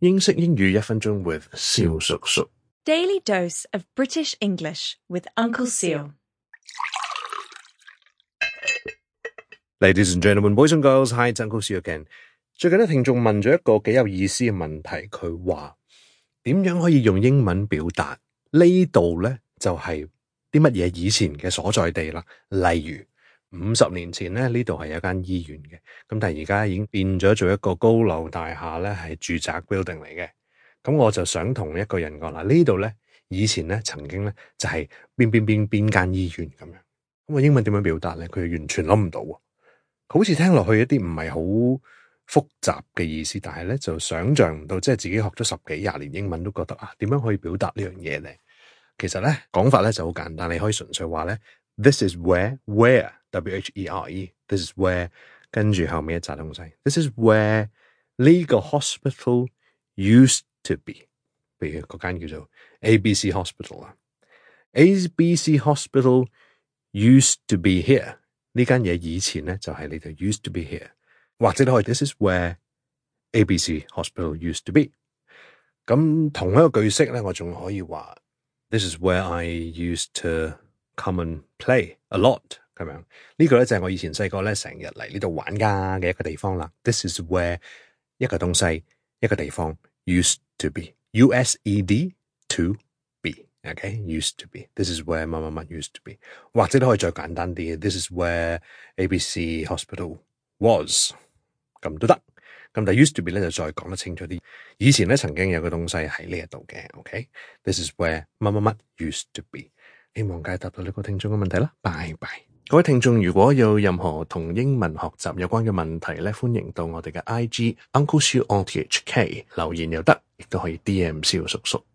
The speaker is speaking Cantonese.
英式英語1分鐘 with 蕭叔叔。 Daily dose of British English with Uncle Seal. Ladies and gentlemen, boys and girls, hi, it's Uncle Seal again. 最近咧，聽眾問咗一個幾有意思嘅問題，佢話點樣可以用英文表達呢度咧？就係啲乜嘢以前嘅所在地啦。例如50年前咧，呢度係有間醫院嘅，咁但係而家已經變咗做一個高樓大廈咧，係住宅 building 嚟嘅。咁我就想同一個人講啦，呢度咧以前咧曾經咧就係邊間醫院咁樣。咁我英文點樣表達咧？佢完全諗唔到喎。好似聽落去一啲唔係好複雜嘅意思，但係咧就想像唔到，即係自己學咗10幾20年英文都覺得點樣可以表達呢樣嘢咧？其實咧講法咧就好簡單，你可以純粹話咧 This is where W-H-E-R-E This is where 跟住後面一紮東西 This is where 呢個 hospital used to be， 譬如嗰間叫做 ABC Hospital 啦 ABC Hospital used to be here， 呢間嘢以前咧就係呢度 used to be here， 或者你可以 This is where ABC Hospital used to be。 咁同一個句式咧，我仲可以話This is where I used to come and play a lot 咁樣。呢個咧就係我以前細個咧成日嚟呢度玩㗎嘅一個地方啦。This is where 一個東西一個地方 used to be U-S-E-D to be，OK used to be This is where 乜乜乜 used to be， 或者都可以再簡單啲嘅 This is where ABC Hospital was 咁都得。咁但係 used to be 咧就再講得清楚啲，以前咧曾經有個東西喺呢一度嘅 ，OK This is where 乜乜乜 used to be。 希望解答到呢個聽眾嘅問題啦，拜拜。各位聽眾如果有任何同英文學習有關嘅問題咧，歡迎到我哋嘅 IG Uncle Seal on THK 留言又得，亦都可以 DM 蕭叔叔。